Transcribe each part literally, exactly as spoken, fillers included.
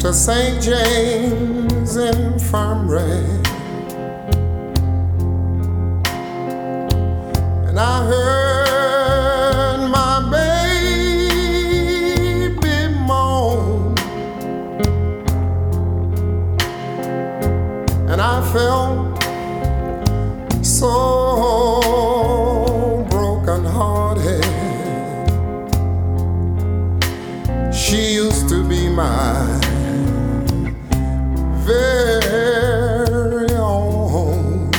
to Saint James Infirmary, and I heard my baby moan, and I felt so broken-hearted. She used to be my very own.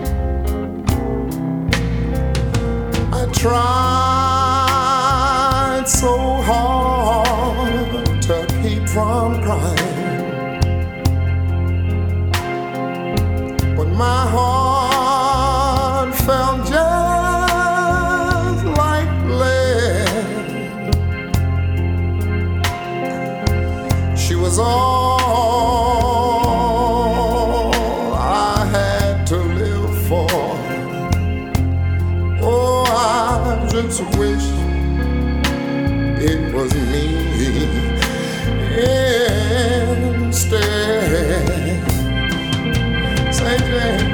I tried so hard to keep from crying, but my heart felt just like lead. She was all I had to live for. Oh, I just wish it was me instead. Saint James.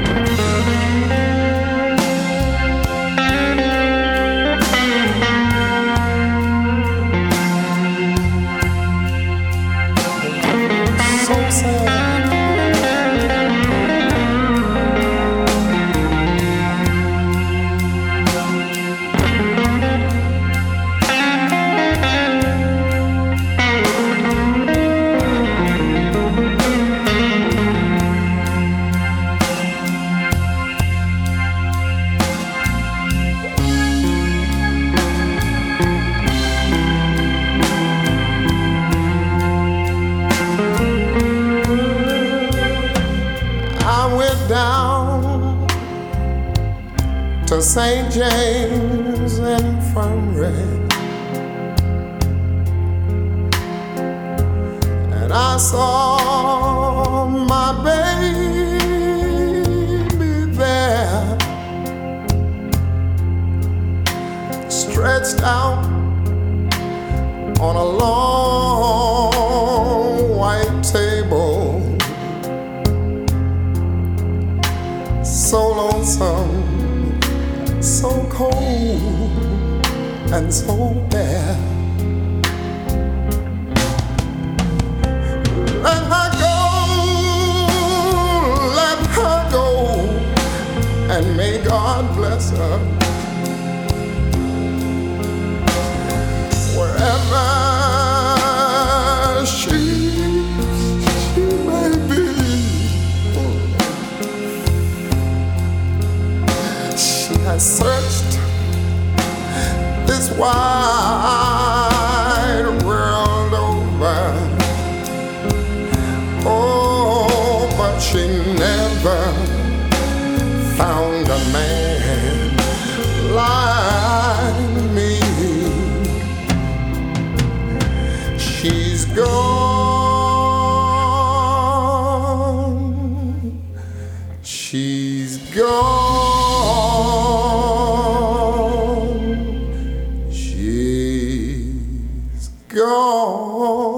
So sad. I went down to Saint James Infirmary, and I saw my baby there, stretched out on a long white table. So lonesome, so cold, and so bare. Let her go, let her go, and may God bless her. Wherever she, she may be. I searched this wide world over, oh, but she never found a man like me. She's gone, she's gone. She's gone.